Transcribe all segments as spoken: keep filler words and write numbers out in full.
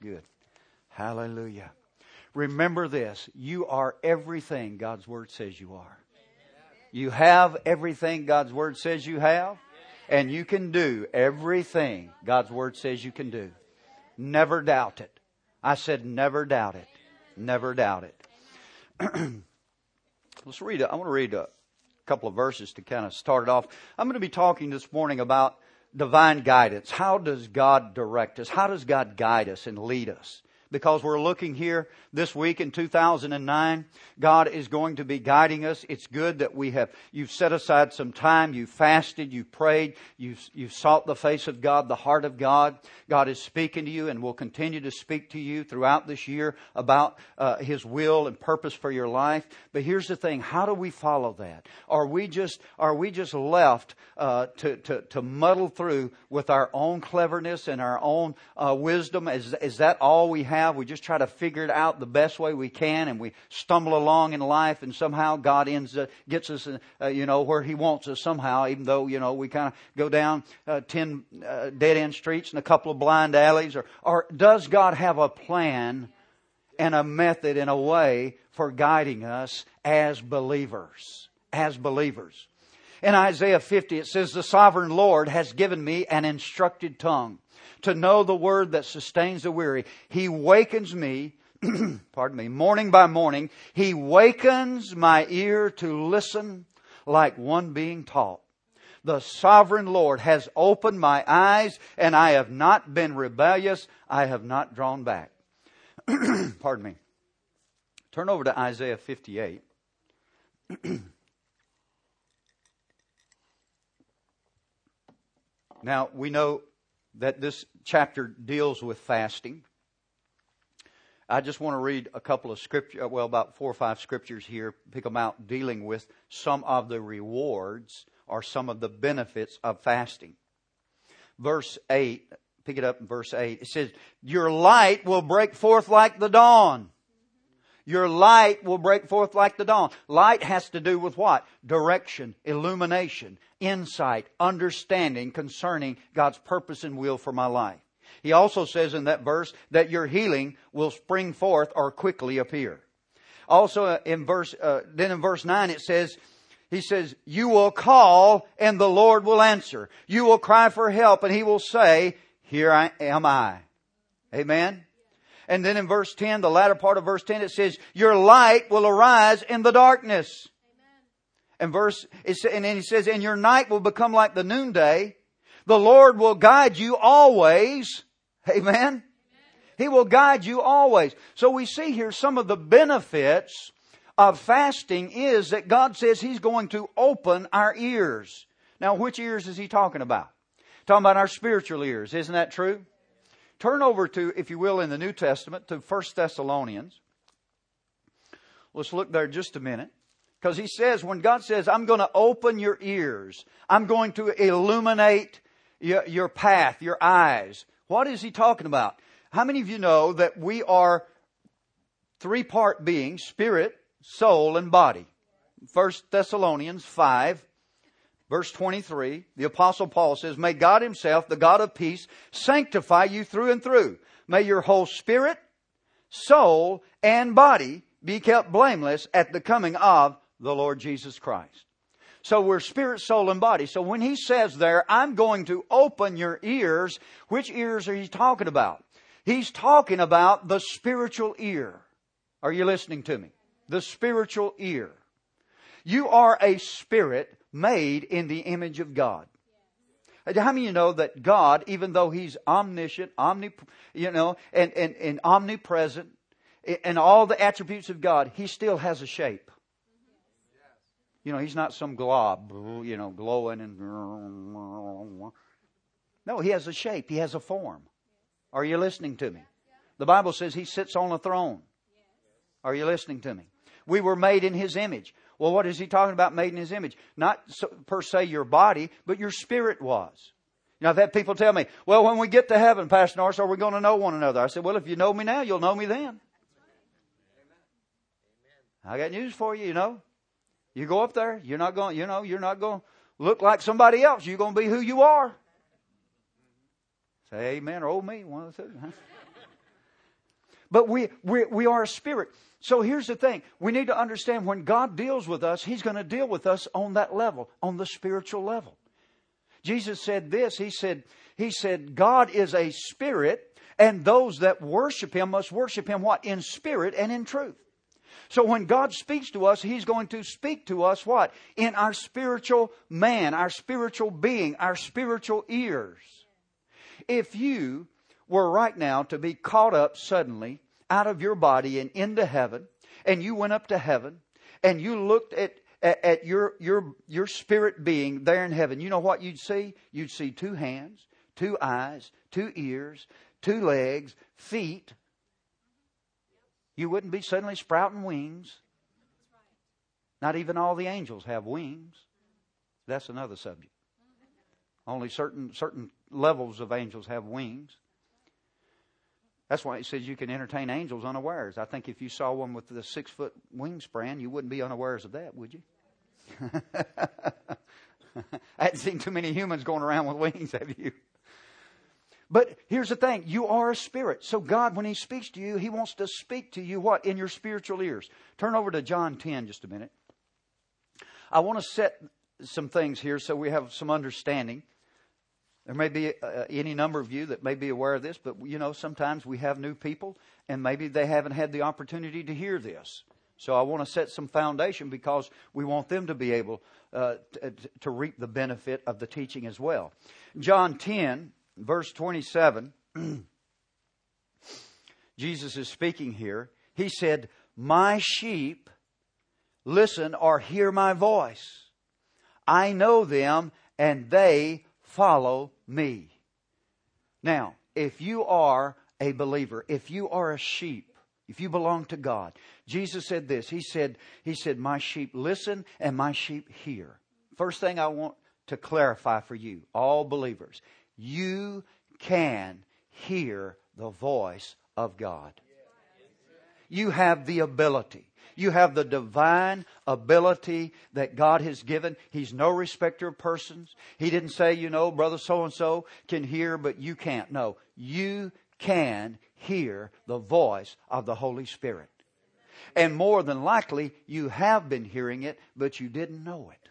good. Hallelujah. Remember this. You are everything God's Word says you are. You have everything God's Word says you have. And you can do everything God's Word says you can do. Never doubt it. I said never doubt it. Never doubt it. Let's read it. I want to read a couple of verses to kind of start it off. I'm going to be talking this morning about divine guidance. How does God direct us? How does God guide us and lead us? Because we're looking here this week in two thousand nine. God is going to be guiding us. It's good that we have, you've set aside some time, you've fasted, you've prayed, you've, you've sought the face of God, the heart of God. God is speaking to you and will continue to speak to you throughout this year about uh, His will and purpose for your life. But here's the thing, how do we follow that? Are we just, are we just left uh, to, to, to muddle through with our own cleverness and our own uh, wisdom? Is, is that all we have? We just try to figure it out the best way we can, and we stumble along in life, and somehow God ends uh, gets us, uh, you know, where He wants us somehow. Even though you know we kind of go down uh, ten uh, dead end streets and a couple of blind alleys, or or does God have a plan and a method and a way for guiding us as believers? As believers, in Isaiah fifty, it says, "The sovereign Lord has given me an instructed tongue, to know the word that sustains the weary. He wakens me, pardon me, morning by morning. He wakens my ear to listen like one being taught. The sovereign Lord has opened my eyes, and I have not been rebellious. I have not drawn back." Pardon me. Turn over to Isaiah fifty-eight. Now, we know that this chapter deals with fasting. I just want to read a couple of scripture, well, about four or five scriptures here, pick them out, dealing with some of the rewards or some of the benefits of fasting. Verse eight, pick it up in verse eight. It says, "Your light will break forth like the dawn." Your light will break forth like the dawn. Light has to do with what? Direction, illumination, insight, understanding concerning God's purpose and will for my life. He also says in that verse that your healing will spring forth or quickly appear. Also in verse, uh, then in verse nine it says, He says, "You will call and the Lord will answer. You will cry for help and He will say, here I am I." Amen. And then in verse ten, the latter part of verse ten, it says, "Your light will arise in the darkness." Amen. And verse, and then He says, "And your night will become like the noonday. The Lord will guide you always." Amen. Amen. He will guide you always. So we see here some of the benefits of fasting is that God says He's going to open our ears. Now, which ears is He talking about? Talking about our spiritual ears. Isn't that true? Turn over to, if you will, in the New Testament to First Thessalonians. Let's look there just a minute. Because he says, when God says, "I'm going to open your ears. I'm going to illuminate your, your path, your eyes." What is He talking about? How many of you know that we are three-part beings, spirit, soul, and body? First Thessalonians five. Verse twenty-three, the Apostle Paul says, "May God Himself, the God of peace, sanctify you through and through. May your whole spirit, soul, and body be kept blameless at the coming of the Lord Jesus Christ." So we're spirit, soul, and body. So when He says there, "I'm going to open your ears," which ears are He talking about? He's talking about the spiritual ear. Are you listening to me? The spiritual ear. You are a spirit made in the image of God. How many of you know that God, even though He's omniscient, omni, you know, and, and, and omnipresent, and all the attributes of God, He still has a shape. You know, He's not some glob, you know, glowing and... No, He has a shape. He has a form. Are you listening to me? The Bible says He sits on a throne. Are you listening to me? We were made in His image. Well, what is He talking about, made in His image? Not so, per se your body, but your spirit was. You know, I've had people tell me, "Well, when we get to heaven, Pastor Norris, are we going to know one another?" I said, "Well, if you know me now, you'll know me then." Amen. I got news for you, you know. You go up there, you're not going, you know, you're not going to look like somebody else. You're going to be who you are. Say amen or oh me, one of the two. Huh? But we, we, we are a spirit. So here's the thing. We need to understand when God deals with us, He's going to deal with us on that level, on the spiritual level. Jesus said this. He said, He said, God is a spirit, and those that worship Him must worship Him what? In spirit and in truth. So when God speaks to us, He's going to speak to us what? In our spiritual man, our spiritual being, our spiritual ears. If you were right now to be caught up suddenly out of your body and into heaven, and you went up to heaven, and you looked at, at, at your, your, your spirit being there in heaven, you know what you'd see? You'd see two hands, two eyes, two ears, two legs, feet. You wouldn't be suddenly sprouting wings. Not even all the angels have wings. That's another subject. Only certain certain levels of angels have wings. That's why it says you can entertain angels unawares. I think if you saw one with the six foot wingspan, you wouldn't be unawares of that, would you? I hadn't seen too many humans going around with wings, have you? But here's the thing. You are a spirit. So God, when He speaks to you, He wants to speak to you what? In your spiritual ears. Turn over to John ten just a minute. I want to set some things here so we have some understanding. There may be uh, any number of you that may be aware of this, but you know, sometimes we have new people and maybe they haven't had the opportunity to hear this. So I want to set some foundation because we want them to be able uh, to, to reap the benefit of the teaching as well. John ten, verse twenty-seven, Jesus is speaking here. He said, "My sheep listen or hear my voice. I know them and they follow me." Now, if you are a believer, if you are a sheep, if you belong to God, Jesus said this. He said, He said, "My sheep listen and my sheep hear." First thing I want to clarify for you, all believers, you can hear the voice of God. You have the ability. You have the divine ability that God has given. He's no respecter of persons. He didn't say, you know, brother so-and-so can hear, but you can't. No, you can hear the voice of the Holy Spirit. And more than likely, you have been hearing it, but you didn't know it.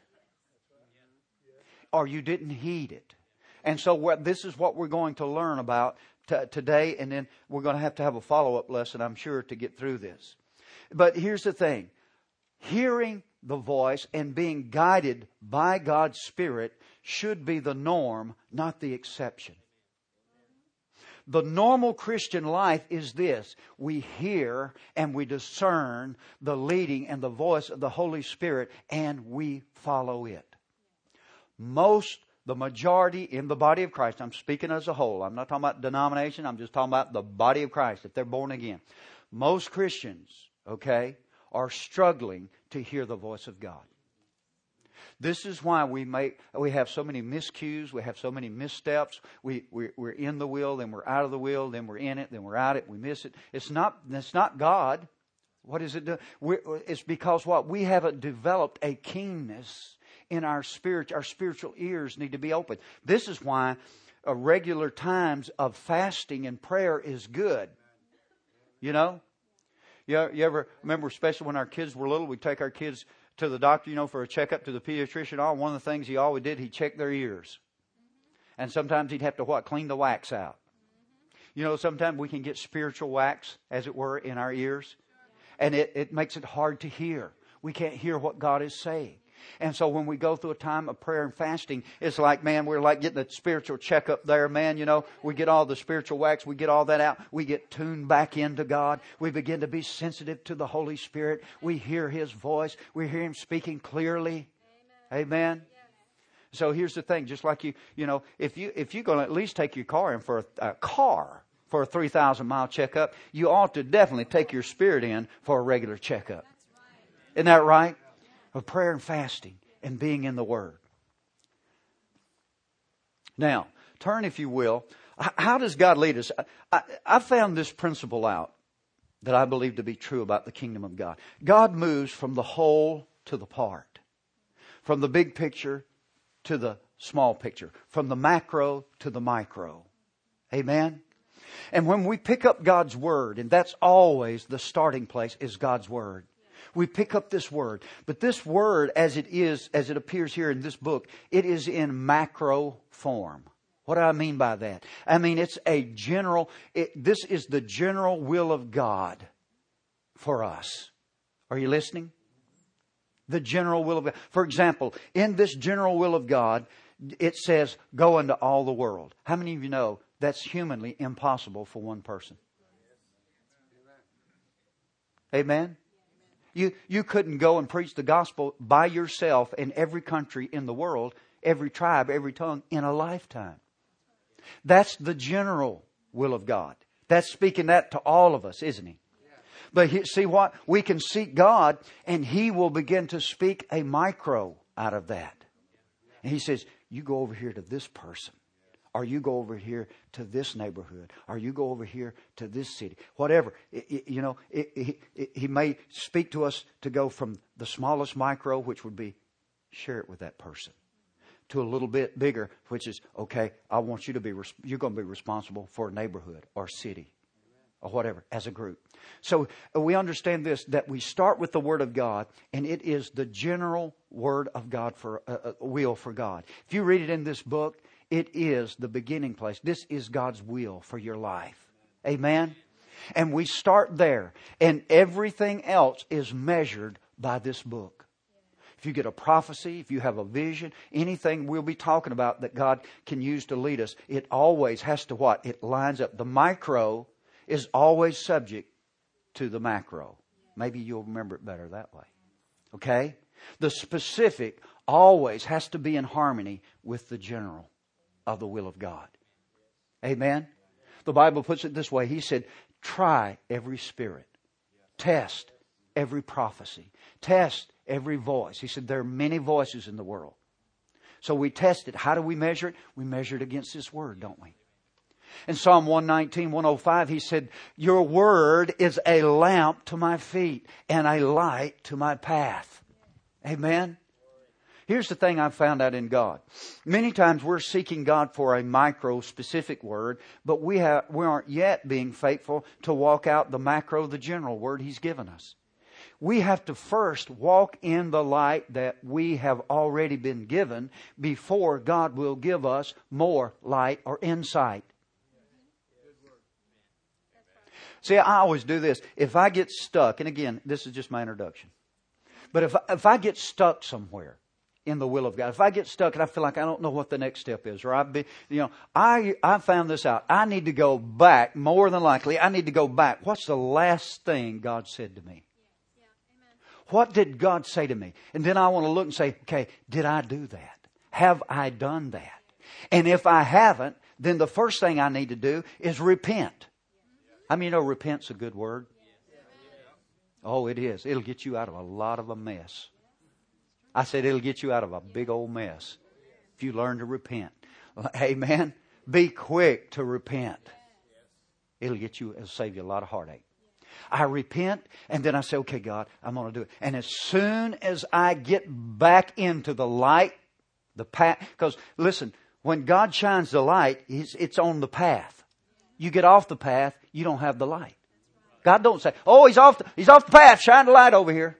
Or you didn't heed it. And so what, this is what we're going to learn about t- today. And then we're going to have to have a follow-up lesson, I'm sure, to get through this. But here's the thing. Hearing the voice and being guided by God's Spirit should be the norm, not the exception. The normal Christian life is this. We hear and we discern the leading and the voice of the Holy Spirit and we follow it. Most, the majority in the body of Christ, I'm speaking as a whole. I'm not talking about denomination. I'm just talking about the body of Christ if they're born again. Most Christians, okay, are struggling to hear the voice of God. This is why we make we have so many miscues, we have so many missteps. We we're, we're in the will, then we're out of the will, then we're in it, then we're out of it, we miss it. It's not it's not God. What is it do? We're, it's because what we haven't developed a keenness in our spirit. Our spiritual ears need to be open. This is why a regular times of fasting and prayer is good. You know. You, you ever remember, especially when our kids were little, we'd take our kids to the doctor, you know, for a checkup, to the pediatrician. All one of the things he always did, he checked their ears. And sometimes he'd have to what? Clean the wax out. You know, sometimes we can get spiritual wax, as it were, in our ears. And it, it makes it hard to hear. We can't hear what God is saying. And so when we go through a time of prayer and fasting, it's like, man, we're like getting a spiritual checkup there, man. You know, we get all the spiritual wax, we get all that out. We get tuned back into God. We begin to be sensitive to the Holy Spirit. We hear His voice. We hear Him speaking clearly. Amen. Amen. Yes. So here's the thing. Just like you, you know, if you, if you're going to at least take your car in for a, a car for a three thousand mile checkup, you ought to definitely take your spirit in for a regular checkup. That's right. Isn't that right? Of prayer and fasting and being in the Word. Now, turn, if you will. How does God lead us? I, I, I found this principle out that I believe to be true about the kingdom of God. God moves from the whole to the part. From the big picture to the small picture. From the macro to the micro. Amen? And when we pick up God's Word, and that's always the starting place, is God's Word. We pick up this Word. But this Word, as it is, as it appears here in this book, it is in macro form. What do I mean by that? I mean, it's a general, it, this is the general will of God for us. Are you listening? The general will of God. For example, in this general will of God, it says, go into all the world. How many of you know that's humanly impossible for one person? Amen? You, you couldn't go and preach the gospel by yourself in every country in the world, every tribe, every tongue, in a lifetime. That's the general will of God. That's speaking that to all of us, isn't He? But he, see what? We can seek God and He will begin to speak a micro out of that. And He says, you go over here to this person. Or you go over here to this neighborhood. Or you go over here to this city. Whatever. It, it, you know, it, it, it, He may speak to us to go from the smallest micro, which would be share it with that person, to a little bit bigger, which is, okay, I want you to be, you're going to be responsible for a neighborhood or city or whatever as a group. So we understand this, that we start with the Word of God, and it is the general Word of God for uh, uh, will for God. If you read it in this book, it is the beginning place. This is God's will for your life. Amen? And we start there, and everything else is measured by this book. If you get a prophecy, if you have a vision, anything we'll be talking about that God can use to lead us, it always has to what? It lines up. The micro is always subject to the macro. Maybe you'll remember it better that way. Okay? The specific always has to be in harmony with the general of the will of God. Amen? The Bible puts it this way. He said, try every spirit. Test every prophecy. Test every voice. He said there are many voices in the world. So we test it. How do we measure it? We measure it against His Word, don't we? In Psalm one nineteen, one oh five, He said, your Word is a lamp to my feet and a light to my path. Amen? Here's the thing I've found out in God. Many times we're seeking God for a micro specific word, but we have, we aren't yet being faithful to walk out the macro, the general word He's given us. We have to first walk in the light that we have already been given before God will give us more light or insight. See, I always do this. If I get stuck, and again, this is just my introduction. But if, if I get stuck somewhere in the will of God, if I get stuck and I feel like I don't know what the next step is, or I've been, you know, I, I found this out. I need to go back, more than likely, I need to go back. What's the last thing God said to me? What did God say to me? And then I want to look and say, okay, did I do that? Have I done that? And if I haven't, then the first thing I need to do is repent. I mean, you know, repent's a good word. Oh, it is. It'll get you out of a lot of a mess. I said it'll get you out of a big old mess if you learn to repent. Amen. Be quick to repent. It'll get you, it'll save you a lot of heartache. I repent, and then I say, okay, God, I'm going to do it. And as soon as I get back into the light, the path, because listen, when God shines the light, it's on the path. You get off the path, you don't have the light. God don't say, oh, he's off the, he's off the path, shine the light over here.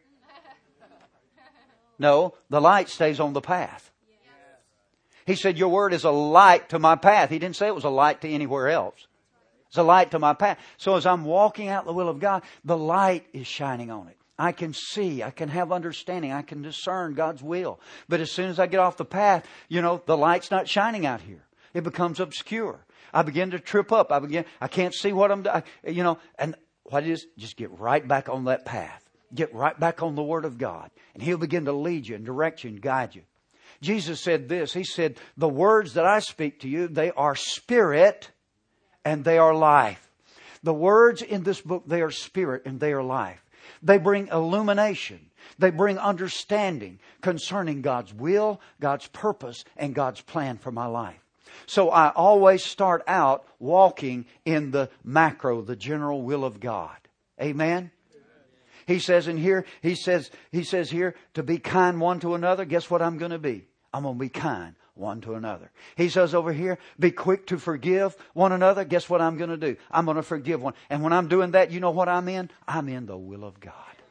No, the light stays on the path. He said, your word is a light to my path. He didn't say it was a light to anywhere else. It's a light to my path. So as I'm walking out the will of God, the light is shining on it. I can see, I can have understanding, I can discern God's will. But as soon as I get off the path, you know, the light's not shining out here. It becomes obscure. I begin to trip up. I begin, I can't see what I'm doing, you know, and what it is, just get right back on that path. Get right back on the Word of God. And He'll begin to lead you and direct you and guide you. Jesus said this. He said, the words that I speak to you, they are spirit and they are life. The words in this book, they are spirit and they are life. They bring illumination. They bring understanding concerning God's will, God's purpose, and God's plan for my life. So I always start out walking in the macro, the general will of God. Amen? He says in here, he says, he says here, to be kind one to another. Guess what I'm going to be? I'm going to be kind one to another. He says over here, be quick to forgive one another. Guess what I'm going to do? I'm going to forgive one. And when I'm doing that, you know what I'm in? I'm in the will of God.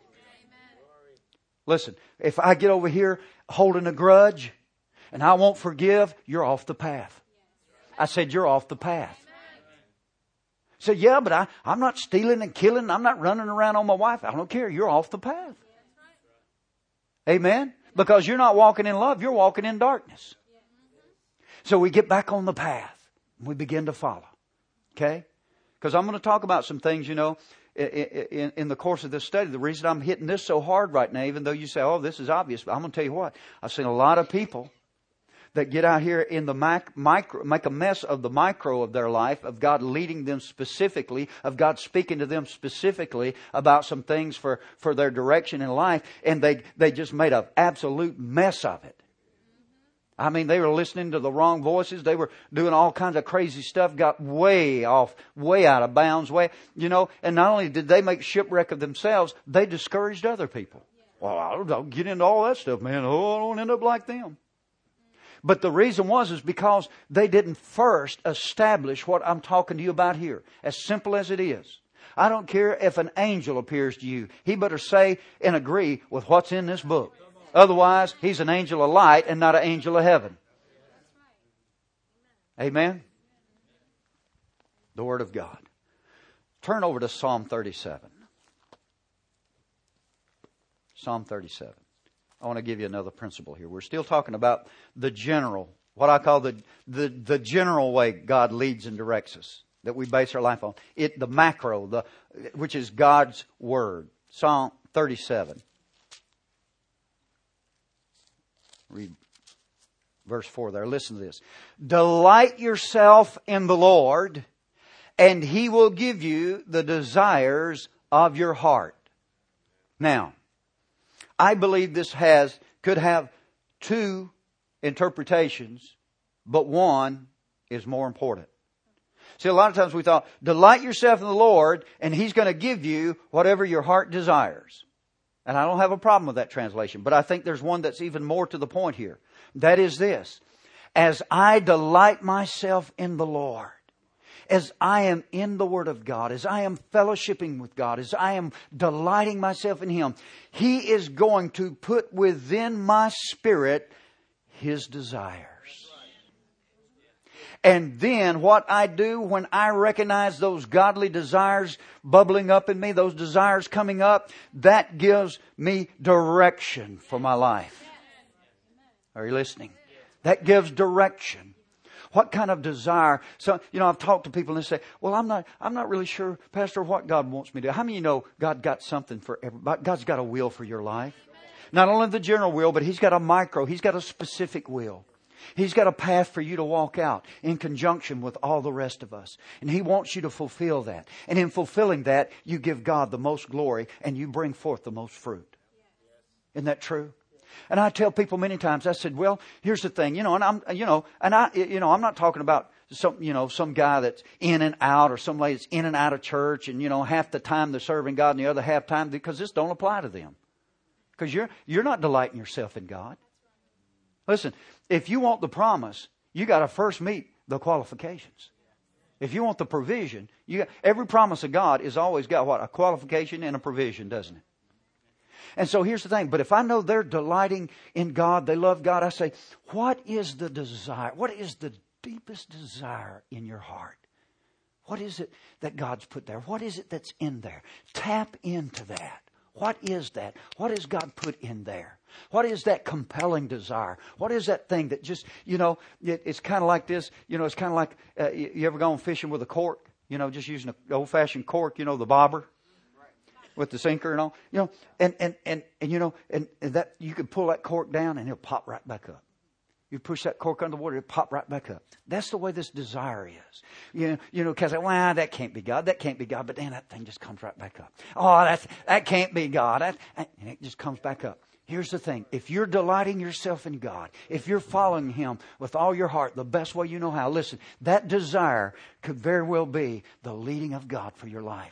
Listen, if I get over here holding a grudge and I won't forgive, you're off the path. I said, you're off the path. So yeah, but I, I'm not stealing and killing. I'm not running around on my wife. I don't care. You're off the path. Amen? Because you're not walking in love. You're walking in darkness. So we get back on the path and we begin to follow. Okay? Because I'm going to talk about some things, you know, in, in, in the course of this study. The reason I'm hitting this so hard right now, even though you say, oh, this is obvious, but I'm going to tell you what. I've seen a lot of people that get out here in the mic, micro, make a mess of the micro of their life, of God leading them specifically, of God speaking to them specifically about some things for, for their direction in life, and they, they just made an absolute mess of it. I mean, they were listening to the wrong voices. They were doing all kinds of crazy stuff, got way off, way out of bounds, way, you know, and not only did they make shipwreck of themselves, they discouraged other people. Well, I don't get into all that stuff, man. Oh, I don't end up like them. But the reason was is because they didn't first establish what I'm talking to you about here. As simple as it is. I don't care if an angel appears to you. He better say and agree with what's in this book. Otherwise, he's an angel of light and not an angel of heaven. Amen? The Word of God. Turn over to Psalm thirty-seven. Psalm thirty-seven. I want to give you another principle here. We're still talking about the general, what I call the, the, the general way God leads and directs us, that we base our life on. It, the macro, the, which is God's Word. Psalm thirty-seven. Read verse four there. Listen to this. Delight yourself in the Lord, and He will give you the desires of your heart. Now, I believe this has, could have two interpretations, but one is more important. See, a lot of times we thought, delight yourself in the Lord, and He's going to give you whatever your heart desires. And I don't have a problem with that translation, but I think there's one that's even more to the point here. That is this. As I delight myself in the Lord, as I am in the Word of God, as I am fellowshipping with God, as I am delighting myself in Him, He is going to put within my spirit His desires. And then what I do when I recognize those godly desires bubbling up in me, those desires coming up, that gives me direction for my life. Are you listening? That gives direction. What kind of desire? So, you know, I've talked to people and they say, well, I'm not, I'm not really sure, Pastor, what God wants me to do. How many of you know God got something for everybody? God's got a will for your life. Not only the general will, but He's got a micro. He's got a specific will. He's got a path for you to walk out in conjunction with all the rest of us. And He wants you to fulfill that. And in fulfilling that, you give God the most glory and you bring forth the most fruit. Isn't that true? And I tell people many times, I said, well, here's the thing, you know, and I'm, you know, and I, you know, I'm not talking about some, you know, some guy that's in and out or some lady that's in and out of church and, you know, half the time they're serving God and the other half time, because this don't apply to them. Because you're, you're not delighting yourself in God. Listen, if you want the promise, you got to first meet the qualifications. If you want the provision, you got, every promise of God is always got what? A qualification and a provision, doesn't it? And so here's the thing. But if I know they're delighting in God, they love God, I say, what is the desire? What is the deepest desire in your heart? What is it that God's put there? What is it that's in there? Tap into that. What is that? What has God put in there? What is that compelling desire? What is that thing that just, you know, it, it's kind of like this, you know, it's kind of like, uh, you, you ever gone fishing with a cork? You know, just using an old-fashioned cork, you know, the bobber with the sinker and all, you know, and, and, and, and you know, and, and that, you can pull that cork down and it'll pop right back up. You push that cork under the water, it'll pop right back up. That's the way this desire is. You know, you know, because, well, that can't be God. That can't be God. But then that thing just comes right back up. Oh, that's, that can't be God. That, and it just comes back up. Here's the thing. If you're delighting yourself in God, if you're following Him with all your heart, the best way you know how, listen, that desire could very well be the leading of God for your life.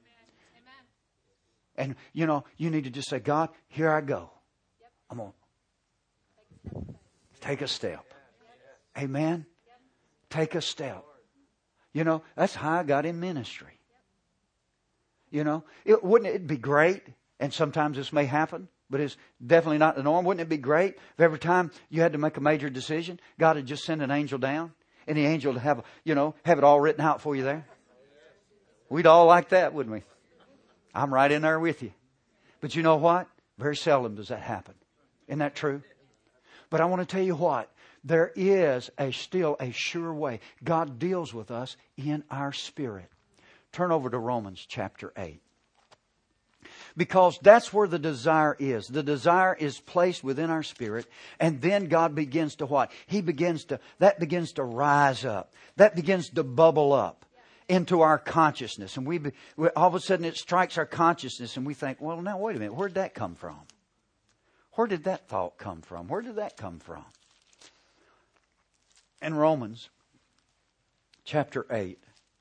Amen. And, you know, you need to just say, God, here I go. I'm going to take a step. Amen? Take a step. You know, that's how I got in ministry. You know, it, wouldn't it be great? And sometimes this may happen, but it's definitely not the norm. Wouldn't it be great if every time you had to make a major decision, God would just send an angel down and the angel would have, you know, have it all written out for you there? We'd all like that, wouldn't we? I'm right in there with you. But you know what? Very seldom does that happen. Isn't that true? But I want to tell you what. There is a still a sure way. God deals with us in our spirit. Turn over to Romans chapter eight. Because that's where the desire is. The desire is placed within our spirit. And then God begins to what? He begins to, that begins to rise up. That begins to bubble up into our consciousness. And we, we all of a sudden it strikes our consciousness and we think, well, now wait a minute. Where'd that come from? Where did that thought come from? Where did that come from? In Romans chapter eight,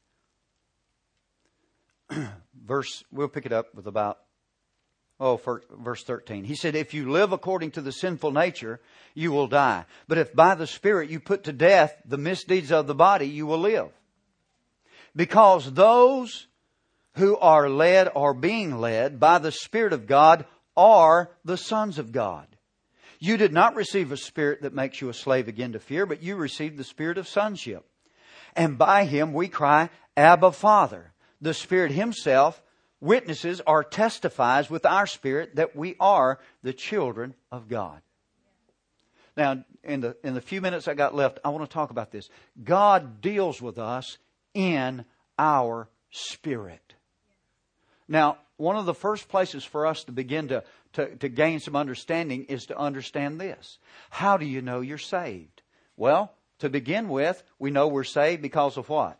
verse, we'll pick it up with about, oh, verse thirteen. He said, if you live according to the sinful nature, you will die. But if by the Spirit you put to death the misdeeds of the body, you will live. Because those who are led or being led by the Spirit of God are the sons of God. You did not receive a spirit that makes you a slave again to fear, but you received the spirit of sonship. And by Him we cry, Abba, Father. The Spirit Himself witnesses or testifies with our spirit that we are the children of God. Now, in the, in the few minutes I got left, I want to talk about this. God deals with us in our spirit. Now, one of the first places for us to begin to, to, to gain some understanding is to understand this. How do you know you're saved? Well, to begin with, we know we're saved because of what?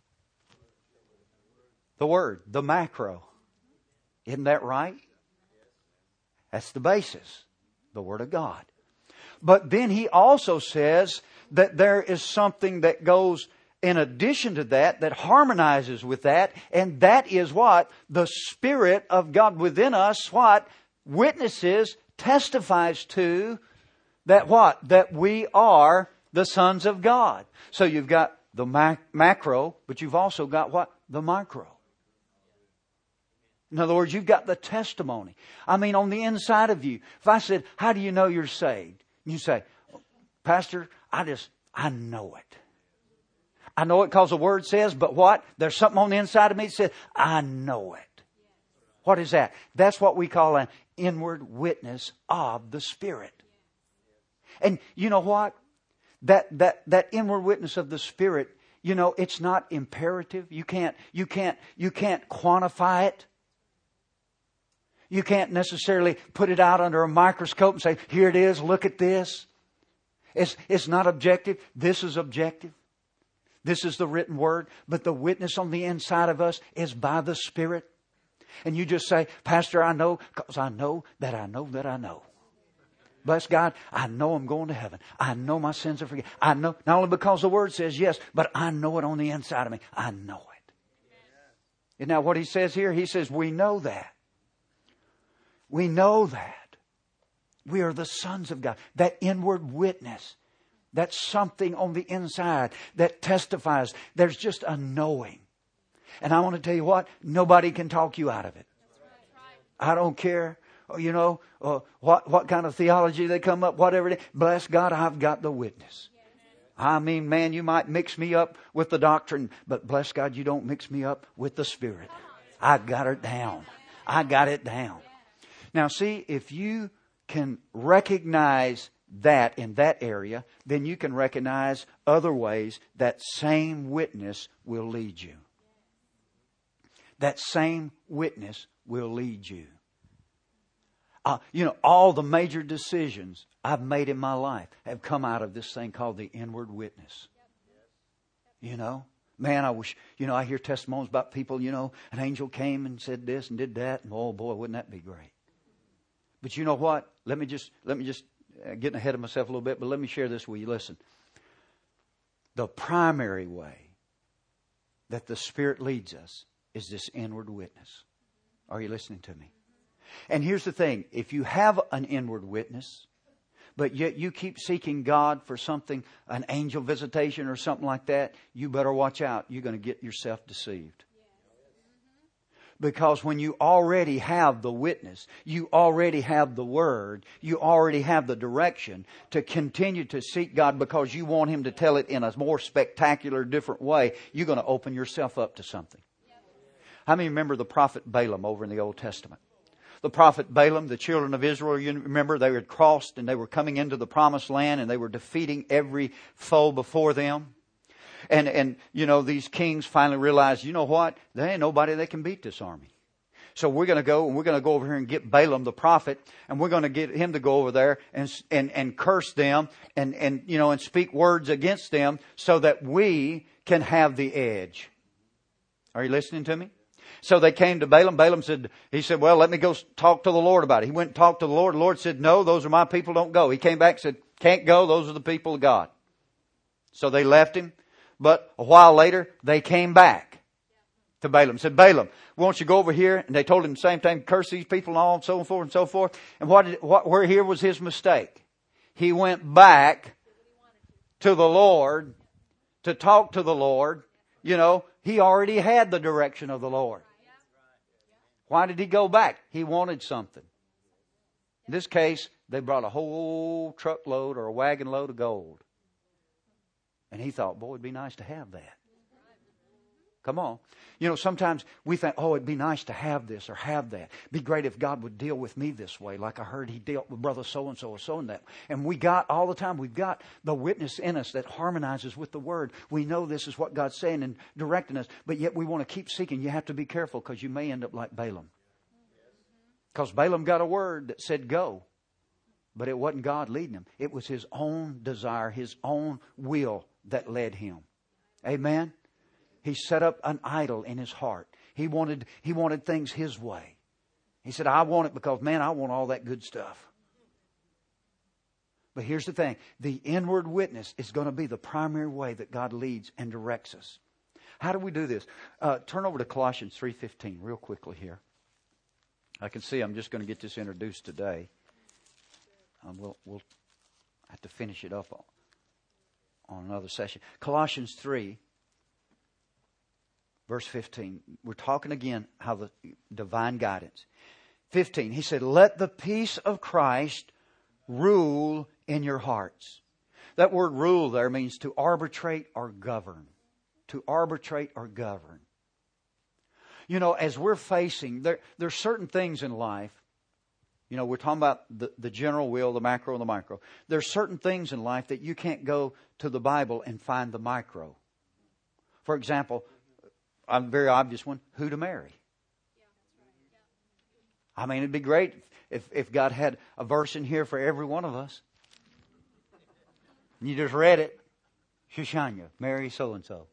The Word, the macro. Isn't that right? That's the basis, the Word of God. But then He also says that there is something that goes in addition to that, that harmonizes with that, and that is what? The Spirit of God within us, what? Witnesses, testifies to that what? That we are the sons of God. So you've got the mac- macro, but you've also got what? The micro. In other words, you've got the testimony. I mean, on the inside of you. If I said, how do you know you're saved? You say, Pastor, I just, I know it. I know it because the Word says, but what? There's something on the inside of me that says, I know it. What is that? That's what we call an inward witness of the Spirit. And you know what? That, that, that inward witness of the Spirit, you know, it's not imperative. You can't, you can't, you can't quantify it. You can't necessarily put it out under a microscope and say, here it is, look at this. It's, it's not objective. This is objective. This is the written Word, but the witness on the inside of us is by the Spirit. And you just say, Pastor, I know, because I know that I know that I know. Bless God, I know I'm going to heaven. I know my sins are forgiven. I know, not only because the Word says yes, but I know it on the inside of me. I know it. And now what He says here, He says, we know that. We know that. We are the sons of God. That inward witness. That's something on the inside that testifies. There's just a knowing. And I want to tell you what, nobody can talk you out of it. I don't care, you know, uh, what, what kind of theology they come up, whatever it is. Bless God, I've got the witness. I mean, man, you might mix me up with the doctrine, but bless God, you don't mix me up with the Spirit. I got it down. I got it down. Now, see, if you can recognize that in that area, then you can recognize other ways that same witness will lead you. That same witness will lead you. Uh, you know, all the major decisions I've made in my life have come out of this thing called the inward witness. You know, man, I wish, you know, I hear testimonies about people, you know, an angel came and said this and did that. And oh boy, wouldn't that be great? But you know what? Let me just, let me just, uh, getting ahead of myself a little bit, but let me share this with you. Listen, the primary way that the Spirit leads us is this inward witness. Are you listening to me? And here's the thing. If you have an inward witness, but yet you keep seeking God for something, an angel visitation or something like that, you better watch out. You're going to get yourself deceived. Because when you already have the witness, you already have the Word, you already have the direction to continue to seek God because you want Him to tell it in a more spectacular, different way, you're going to open yourself up to something. How many remember the prophet Balaam over in the Old Testament? The prophet Balaam, the children of Israel, you remember they had crossed and they were coming into the promised land and they were defeating every foe before them. And, and, you know, these kings finally realized, you know what? There ain't nobody that can beat this army. So we're going to go and we're going to go over here and get Balaam the prophet, and we're going to get him to go over there and, and, and curse them and, and, you know, and speak words against them so that we can have the edge. Are you listening to me? So they came to Balaam. Balaam said, he said, well, let me go talk to the Lord about it. He went and talked to the Lord. The Lord said, no, those are my people. Don't go. He came back and said, can't go. Those are the people of God. So they left him. But a while later, they came back to Balaam. Said, Balaam, won't you go over here? And they told him the same thing, curse these people and all, and so forth and so forth. And what, did, what where here was his mistake? He went back to the Lord to talk to the Lord. You know, he already had the direction of the Lord. Why did he go back? He wanted something. In this case, they brought a whole truckload or a wagon load of gold. And he thought, boy, it'd be nice to have that. Come on. You know, sometimes we think, oh, it'd be nice to have this or have that. It'd be great if God would deal with me this way, like I heard He dealt with brother so-and-so or so and that. And we got, all the time, we've got the witness in us that harmonizes with the Word. We know this is what God's saying and directing us, but yet we want to keep seeking. You have to be careful because you may end up like Balaam. Because Balaam got a word that said go, but it wasn't God leading him. It was his own desire, his own will that led him. Amen? He set up an idol in his heart. He wanted, he wanted things his way. He said, I want it because, man, I want all that good stuff. But here's the thing. The inward witness is going to be the primary way that God leads and directs us. How do we do this? Uh, turn over to Colossians three fifteen real quickly here. I can see I'm just going to get this introduced today. Um, we'll, we'll have to finish it up on. on another session. Colossians three, verse fifteen. We're talking again how the divine guidance. fifteen, he said, let the peace of Christ rule in your hearts. That word rule there means to arbitrate or govern. To arbitrate or govern. You know, as we're facing, there, there's certain things in life. You know, we're talking about the, the general will, the macro and the micro. There's certain things in life that you can't go to the Bible and find the micro. For example, a very obvious one, who to marry. I mean, it'd be great if, if God had a verse in here for every one of us. And you just read it. Shoshana, marry so-and-so.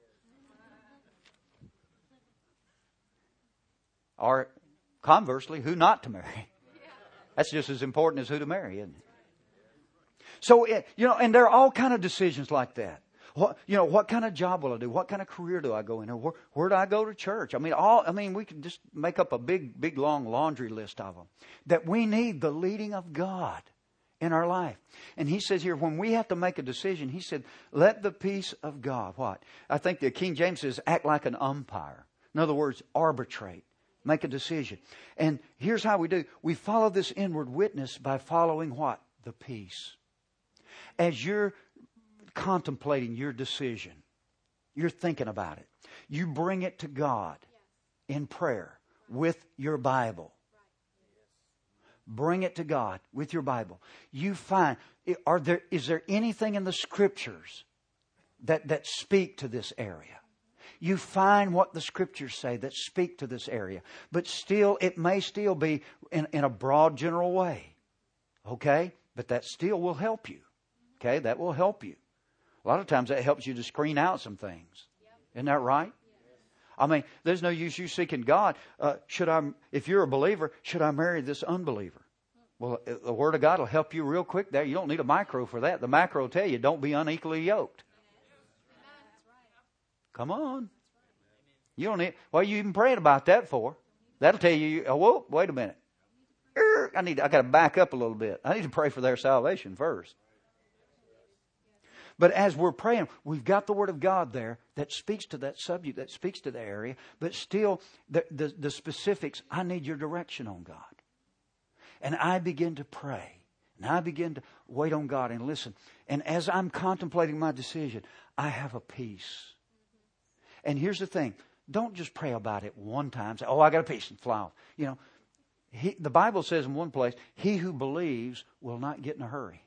Or conversely, who not to marry. That's just as important as who to marry, isn't it? So, you know, and there are all kind of decisions like that. What, you know, what kind of job will I do? What kind of career do I go in? Or where, where do I go to church? I mean, all, I mean, we can just make up a big, big, long laundry list of them. That we need the leading of God in our life. And he says here, when we have to make a decision, he said, let the peace of God, what? I think the King James says, act like an umpire. In other words, arbitrate. Make a decision. And here's how we do. We follow this inward witness by following what? The peace. As you're contemplating your decision, you're thinking about it, you bring it to God in prayer with your Bible. Bring it to God with your Bible. You find, are there, is there anything in the Scriptures that, that speak to this area? You find what the Scriptures say that speak to this area. But still, it may still be in, in a broad, general way. Okay? But that still will help you. Okay? That will help you. A lot of times that helps you to screen out some things. Isn't that right? I mean, there's no use you seeking God. Uh, should I, if you're a believer, should I marry this unbeliever? Well, the Word of God will help you real quick there. You don't need a micro for that. The macro will tell you, don't be unequally yoked. Come on. You don't need, what are you even praying about that for? That'll tell you, oh, whoa, wait a minute. sure. I need. I got to back up a little bit. I need to pray for their salvation first. But as we're praying, we've got the Word of God there that speaks to that subject, that speaks to the area, but still the, the, the specifics, I need your direction on God. And I begin to pray. And I begin to wait on God and listen. And as I'm contemplating my decision, I have a peace. And here's the thing. Don't just pray about it one time. Say, oh, I got a peace, and fly off. You know, he, the Bible says in one place, he who believes will not get in a hurry.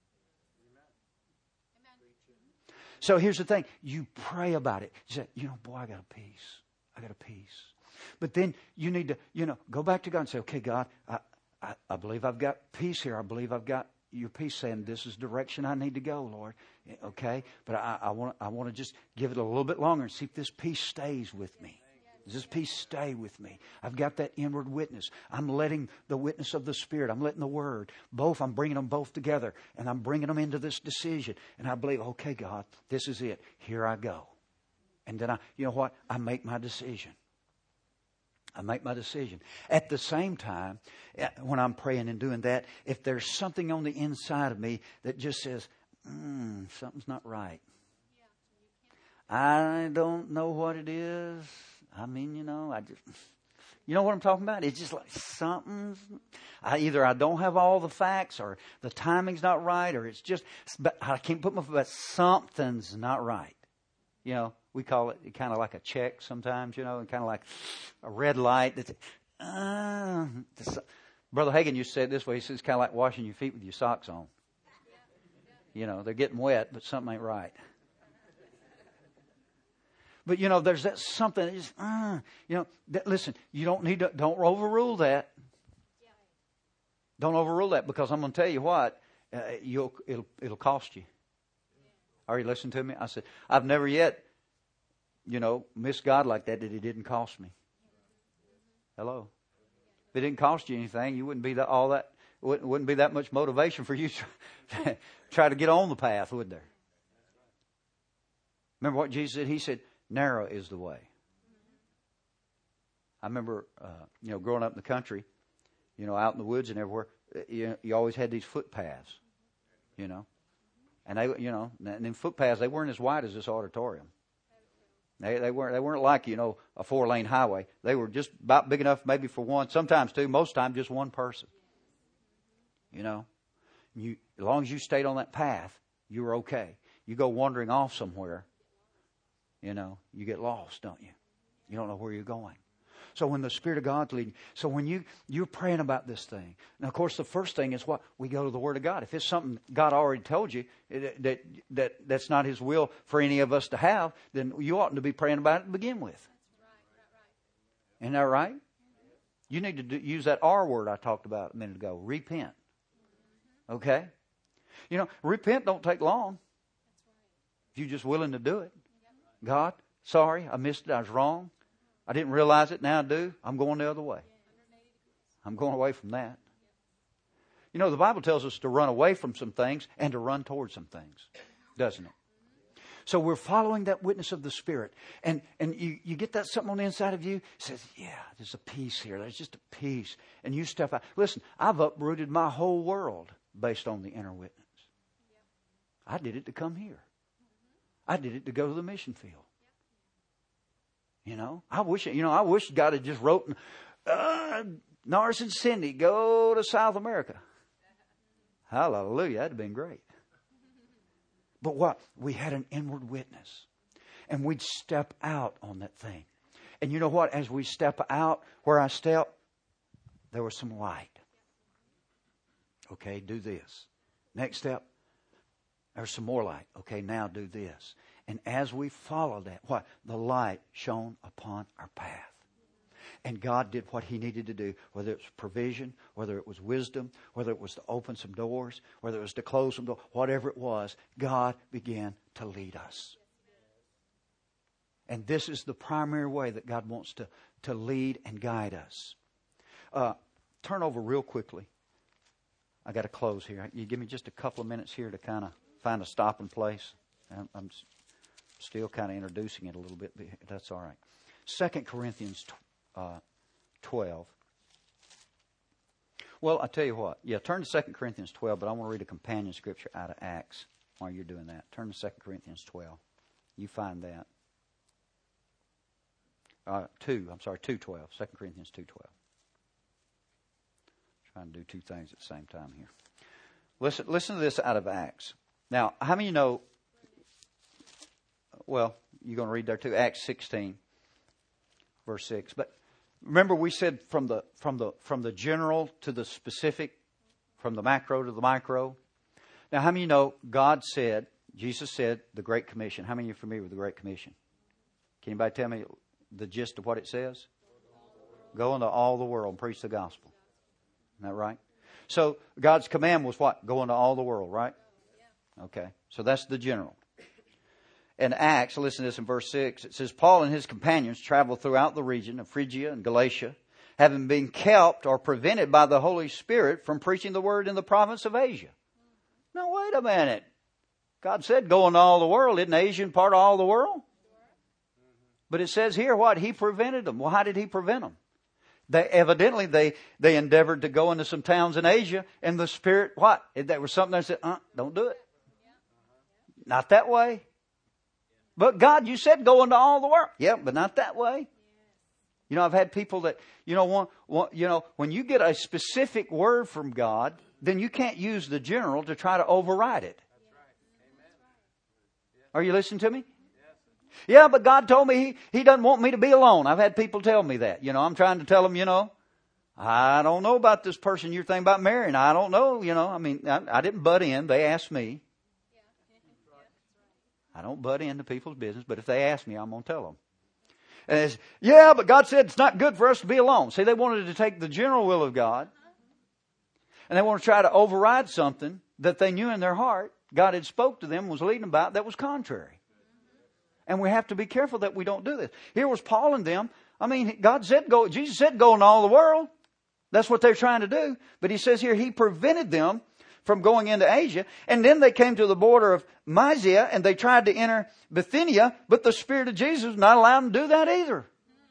So here's the thing. You pray about it. You say, you know, boy, I got a peace. I got a peace. But then you need to, you know, go back to God and say, okay, God, I, I, I believe I've got peace here. I believe I've got your peace saying this is the direction I need to go, Lord. Okay? But I, I want I want to just give it a little bit longer and see if this peace stays with me. Does this peace stay with me? I've got that inward witness. I'm letting the witness of the Spirit, I'm letting the Word, both, I'm bringing them both together. And I'm bringing them into this decision. And I believe, okay, God, this is it. Here I go. And then I, you know what? I make my decision. I make my decision. At the same time, when I'm praying and doing that, if there's something on the inside of me that just says, mm, something's not right. I don't know what it is. I mean, you know, I just, you know what I'm talking about? It's just like something's, I, either I don't have all the facts or the timing's not right or it's just, but I can't put my, but something's not right. You know, we call it kind of like a check sometimes, you know, and kind of like a red light. That's, uh, Brother Hagin used to say it this way. He says it's kind of like washing your feet with your socks on. You know, they're getting wet, but something ain't right. But, you know, there's that something that just, uh, you know, that, listen, you don't need to, don't overrule that. Don't overrule that because I'm going to tell you what, uh, you'll, it'll, it'll cost you. Are you listening to me? I said, I've never yet, you know, missed God like that, that it didn't cost me. Hello. If it didn't cost you anything, you wouldn't be that, all that, wouldn't, wouldn't be that much motivation for you to try to get on the path, would there? Remember what Jesus said? He said, narrow is the way. I remember, uh, you know, growing up in the country, you know, out in the woods and everywhere, you, you always had these footpaths, you know. And they, you know, and them footpaths, they weren't as wide as this auditorium. They, they weren't, they weren't like, you know, a four lane highway. They were just about big enough maybe for one, sometimes two, most times just one person. You know, you, as long as you stayed on that path, you were okay. You go wandering off somewhere, you know, you get lost, don't you? You don't know where you're going. So when the Spirit of God's leading, so when you, you're praying about this thing, and of course the first thing is what? We go to the Word of God. If it's something God already told you that, that that's not His will for any of us to have, then you oughtn't to be praying about it to begin with. Isn't that right? You need to do, use that R word I talked about a minute ago, repent. Okay? You know, repent don't take long. If you're just willing to do it. God, sorry, I missed it, I was wrong. I didn't realize it, now I do. I'm going the other way. I'm going away from that. You know, the Bible tells us to run away from some things and to run towards some things, doesn't it? So we're following that witness of the Spirit. And and you, you get that something on the inside of you, it says, yeah, there's a peace here. There's just a peace. And you step out. Listen, I've uprooted my whole world based on the inner witness. I did it to come here. I did it to go to the mission field. You know, I wish, you know, I wish God had just wrote, uh, Norris and Cindy, go to South America. Hallelujah. That'd have been great. But what? We had an inward witness. And we'd step out on that thing. And you know what? As we step out, where I step, there was some light. Okay, do this. Next step, there's some more light. Okay, now do this. And as we followed that, what? The light shone upon our path. And God did what He needed to do, whether it was provision, whether it was wisdom, whether it was to open some doors, whether it was to close some doors, whatever it was, God began to lead us. And this is the primary way that God wants to, to lead and guide us. Uh, turn over real quickly. I got to close here. You give me just a couple of minutes here to kind of find a stopping place. I'm, I'm still kind of introducing it a little bit, but that's all right. Second Corinthians uh, twelve. Well, I tell you what. Yeah, turn to Second Corinthians twelve, but I want to read a companion scripture out of Acts while you're doing that. Turn to Second Corinthians twelve. You find that. Uh, two, I'm sorry, two twelve. Second Corinthians two twelve. Trying to do two things at the same time here. Listen, listen to this out of Acts. Now, how many of you know, well, you're going to read there too, Acts sixteen, verse six. But remember we said from the from the from the general to the specific, from the macro to the micro. Now, how many of you know God said, Jesus said, the Great Commission. How many of you are familiar with the Great Commission? Can anybody tell me the gist of what it says? Go into all the world and preach the gospel. Isn't that right? So God's command was what? Go into all the world, right? Okay. So that's the general. In Acts, listen to this in verse six. It says, Paul and his companions traveled throughout the region of Phrygia and Galatia, having been kept or prevented by the Holy Spirit from preaching the word in the province of Asia. Now, wait a minute. God said go into all the world. Isn't Asia part of all the world? But it says here what? He prevented them. Well, how did he prevent them? They evidently they they endeavored to go into some towns in Asia, and the Spirit what? There was something that said, uh, don't do it. Not that way. But God, you said go into all the world. Yeah, but not that way. You know, I've had people that, you know, want, want, you know, when you get a specific word from God, then you can't use the general to try to override it. Are you listening to me? Yeah, but God told me he, he doesn't want me to be alone. I've had people tell me that. You know, I'm trying to tell them, you know, I don't know about this person you're thinking about marrying. I don't know, you know. I mean, I, I didn't butt in. They asked me. I don't butt into people's business, but if they ask me, I'm going to tell them. And it's, yeah, but God said it's not good for us to be alone. See, they wanted to take the general will of God, and they want to try to override something that they knew in their heart God had spoke to them, was leading them about, that was contrary. And we have to be careful that we don't do this. Here was Paul and them. I mean, God said go, Jesus said go in all the world. That's what they're trying to do. But he says here he prevented them from going into Asia. And then they came to the border of Mysia and they tried to enter Bithynia, but the Spirit of Jesus was not allowed them to do that either.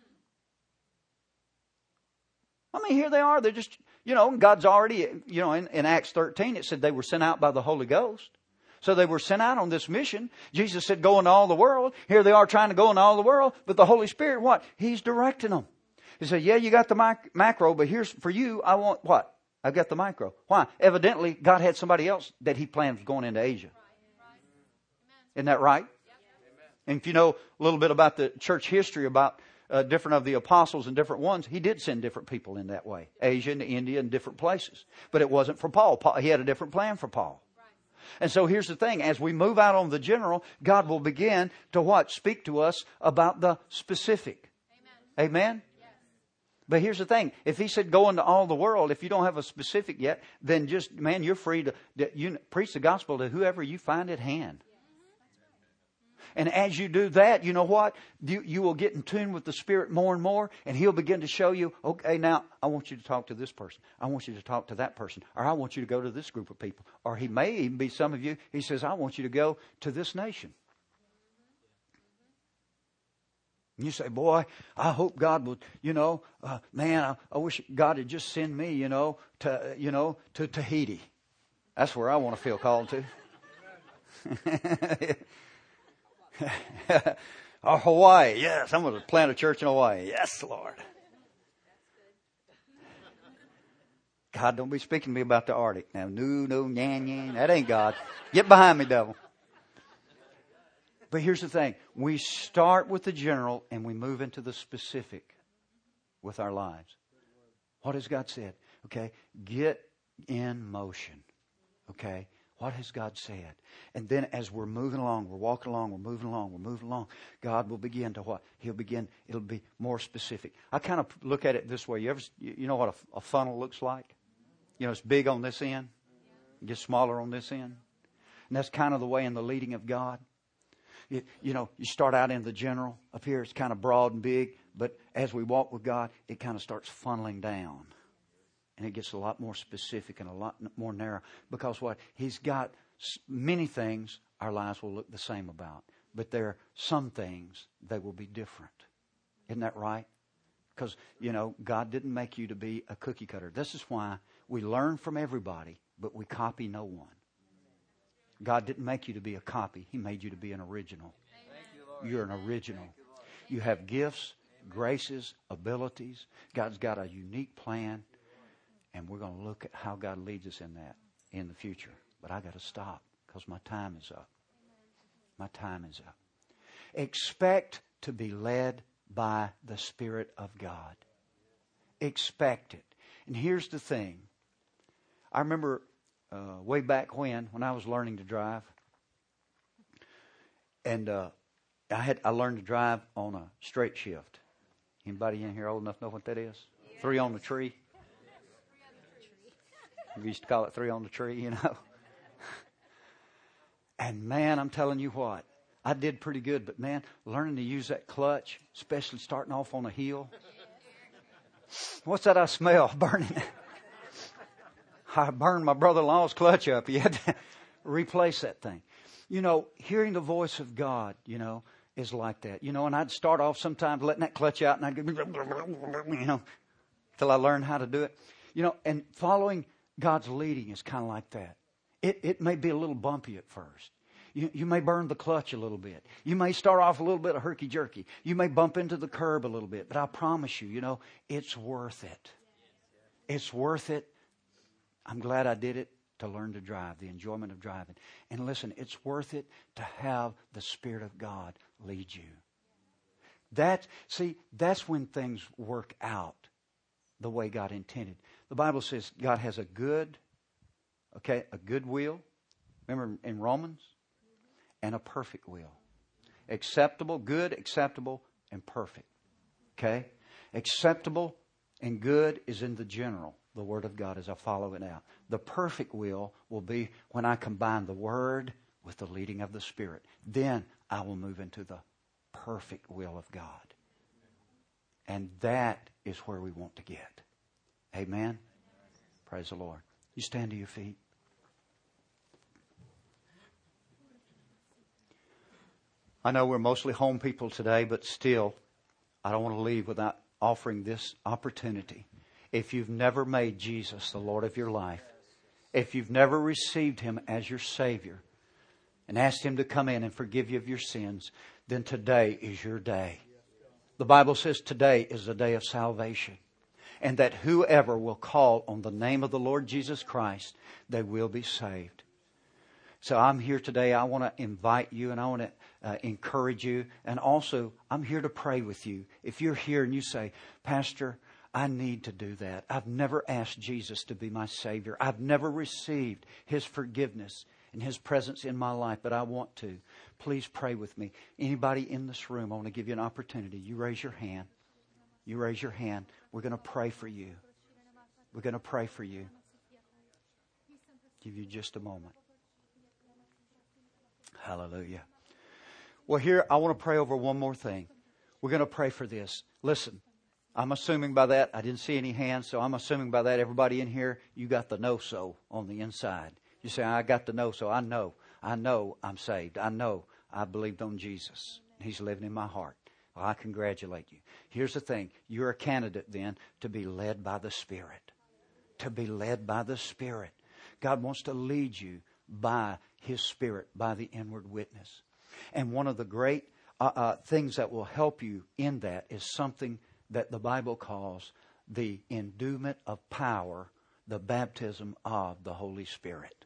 I mean, here they are. They're just, you know, God's already, you know, in, in Acts thirteen, it said they were sent out by the Holy Ghost. So they were sent out on this mission. Jesus said, go into all the world. Here they are trying to go into all the world. But the Holy Spirit, what? He's directing them. He said, yeah, you got the mic- macro, but here's for you, I want what? I've got the micro. Why? Evidently, God had somebody else that he planned was going into Asia. Isn't that right? And if you know a little bit about the church history, about uh, different of the apostles and different ones, he did send different people in that way. Asia and India and different places. But it wasn't for Paul. Paul. He had a different plan for Paul. And so here's the thing. As we move out on the general, God will begin to what? Speak to us about the specific. Amen? Amen? Yes. But here's the thing. If he said go into all the world, if you don't have a specific yet, then just, man, you're free to, to you preach the gospel to whoever you find at hand. And as you do that, you know what? You, you will get in tune with the Spirit more and more. And He'll begin to show you, okay, now I want you to talk to this person. I want you to talk to that person. Or I want you to go to this group of people. Or He may even be some of you. He says, I want you to go to this nation. And you say, boy, I hope God would, you know, uh, man, I, I wish God would just send me, you know, to, you know, to Tahiti. That's where I want to feel called to. Or Hawaii. Yes, I'm going to plant a church in Hawaii. Yes, Lord. God, don't be speaking to me about the Arctic. Now, no, no, nyan, nyan. That ain't God. Get behind me, devil. But here's the thing. We start with the general and we move into the specific with our lives. What has God said? Okay, get in motion. Okay. What has God said? And then as we're moving along, we're walking along, we're moving along, we're moving along, God will begin to what? He'll begin, it'll be more specific. I kind of look at it this way. You ever, you know what a, a funnel looks like? You know, it's big on this end. It gets smaller on this end. And that's kind of the way in the leading of God. You, you know, you start out in the general. Up here it's kind of broad and big. But as we walk with God, it kind of starts funneling down. And it gets a lot more specific and a lot more narrow. Because what? He's got many things our lives will look the same about. But there are some things that will be different. Isn't that right? Because, you know, God didn't make you to be a cookie cutter. This is why we learn from everybody, but we copy no one. God didn't make you to be a copy. He made you to be an original. You're an original. You have gifts, graces, abilities. God's got a unique plan. And we're going to look at how God leads us in that in the future. But I got to stop because my time is up. My time is up. Expect to be led by the Spirit of God. Expect it. And here's the thing. I remember uh, way back when, when I was learning to drive, and uh, I had I learned to drive on a straight shift. Anybody in here old enough to know what that is? Yeah. Three on the tree. We used to call it three on the tree, you know. And man, I'm telling you what, I did pretty good. But man, learning to use that clutch, especially starting off on a hill. What's that I smell burning? I burned my brother-in-law's clutch up. He had to replace that thing. You know, hearing the voice of God, you know, is like that. You know, and I'd start off sometimes letting that clutch out, and I'd go, you know, till I learned how to do it. You know, and following God's leading is kind of like that. It it may be a little bumpy at first. You, you may burn the clutch a little bit. You may start off a little bit of herky-jerky. You may bump into the curb a little bit. But I promise you, you know, it's worth it. It's worth it. I'm glad I did it to learn to drive, the enjoyment of driving. And listen, it's worth it to have the Spirit of God lead you. That, see, that's when things work out the way God intended. The Bible says God has a good, okay, a good will. Remember in Romans? And a perfect will. Acceptable, good, acceptable, and perfect. Okay? Acceptable and good is in the general, the Word of God, as I follow it out. The perfect will will be when I combine the Word with the leading of the Spirit. Then I will move into the perfect will of God. And that is where we want to get. Amen? Praise the Lord. You stand to your feet. I know we're mostly home people today, but still, I don't want to leave without offering this opportunity. If you've never made Jesus the Lord of your life, if you've never received Him as your Savior and asked Him to come in and forgive you of your sins, then today is your day. The Bible says today is the day of salvation, and that whoever will call on the name of the Lord Jesus Christ, they will be saved. So I'm here today. I want to invite you and I want to uh, encourage you. And also, I'm here to pray with you. If you're here and you say, Pastor, I need to do that. I've never asked Jesus to be my Savior. I've never received His forgiveness and His presence in my life, but I want to. Please pray with me. Anybody in this room, I want to give you an opportunity. You raise your hand. You raise your hand. We're going to pray for you. We're going to pray for you. Give you just a moment. Hallelujah. Well, here, I want to pray over one more thing. We're going to pray for this. Listen, I'm assuming by that, I didn't see any hands, so I'm assuming by that, everybody in here, you got the no-so on the inside. You say, I got the no-so. I know. I know I'm saved. I know I believed on Jesus. He's living in my heart. Well, I congratulate you. Here's the thing. You're a candidate then to be led by the Spirit. To be led by the Spirit. God wants to lead you by His Spirit, by the inward witness. And one of the great uh, uh, things that will help you in that is something that the Bible calls the endowment of power, the baptism of the Holy Spirit.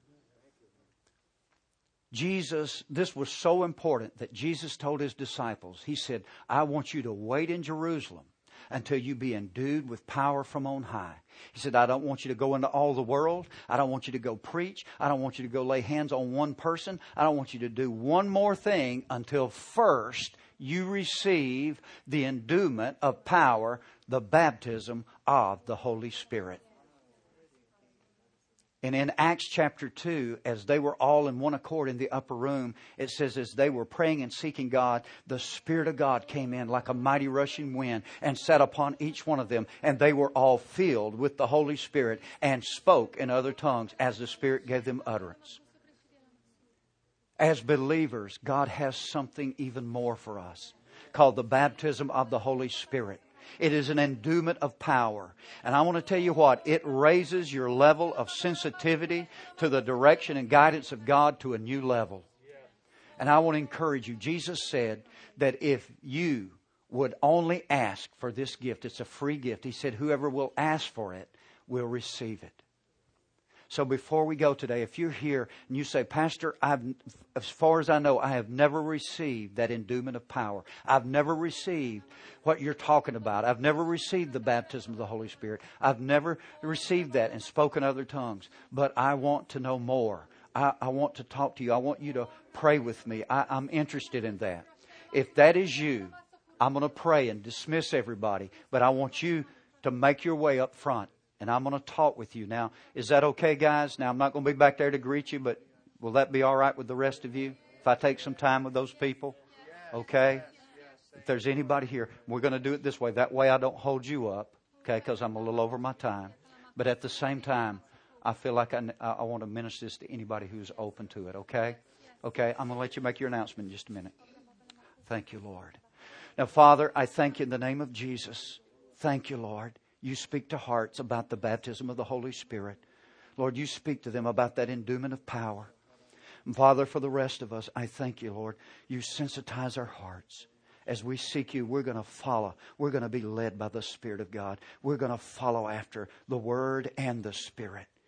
Jesus, this was so important that Jesus told His disciples, He said, I want you to wait in Jerusalem until you be endued with power from on high. He said, I don't want you to go into all the world. I don't want you to go preach. I don't want you to go lay hands on one person. I don't want you to do one more thing until first you receive the endowment of power, the baptism of the Holy Spirit. And in Acts chapter two, as they were all in one accord in the upper room, it says as they were praying and seeking God, the Spirit of God came in like a mighty rushing wind and sat upon each one of them. And they were all filled with the Holy Spirit and spoke in other tongues as the Spirit gave them utterance. As believers, God has something even more for us called the baptism of the Holy Spirit. It is an endowment of power. And I want to tell you what, it raises your level of sensitivity to the direction and guidance of God to a new level. And I want to encourage you. Jesus said that if you would only ask for this gift, it's a free gift. He said, whoever will ask for it will receive it. So before we go today, if you're here and you say, Pastor, I've, as far as I know, I have never received that endowment of power. I've never received what you're talking about. I've never received the baptism of the Holy Spirit. I've never received that and spoken other tongues. But I want to know more. I, I want to talk to you. I want you to pray with me. I, I'm interested in that. If that is you, I'm going to pray and dismiss everybody. But I want you to make your way up front. And I'm going to talk with you. Now, is that okay, guys? Now, I'm not going to be back there to greet you, but will that be all right with the rest of you? If I take some time with those people? Okay? If there's anybody here, we're going to do it this way. That way I don't hold you up, okay, because I'm a little over my time. But at the same time, I feel like I, I want to minister this to anybody who's open to it, okay? Okay, I'm going to let you make your announcement in just a minute. Thank you, Lord. Now, Father, I thank you in the name of Jesus. Thank you, Lord. You speak to hearts about the baptism of the Holy Spirit. Lord, you speak to them about that endowment of power. And Father, for the rest of us, I thank you, Lord. You sensitize our hearts. As we seek you, we're going to follow. We're going to be led by the Spirit of God. We're going to follow after the Word and the Spirit.